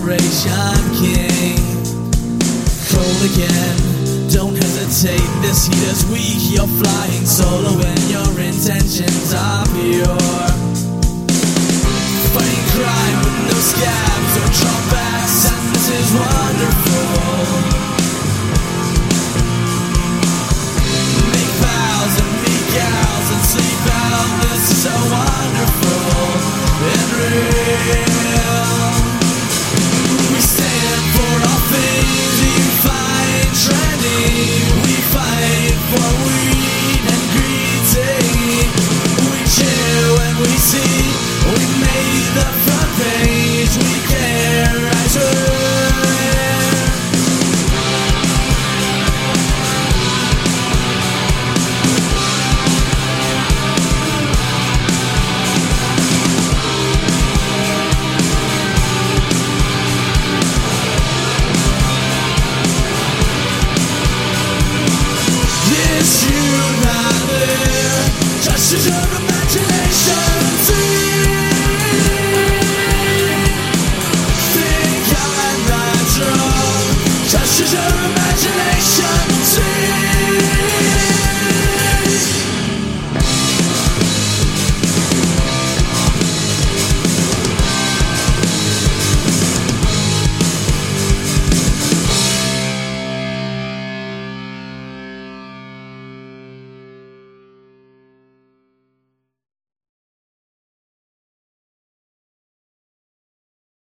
Operation King. Cold again, don't hesitate, this heat is weak. You're flying solo and your intentions are pure. Fighting crime with no scabs or drawbacks, and this is wonderful. Make vows and meet gals and sleep out, this is so wonderful and real. We stand for all things you find trendy. We fight for weed and green tea. We cheer when we see we made the front page. We care, I swear. Yes, you're not there, just use your imagination. Think I'm not drunk, just use your imagination.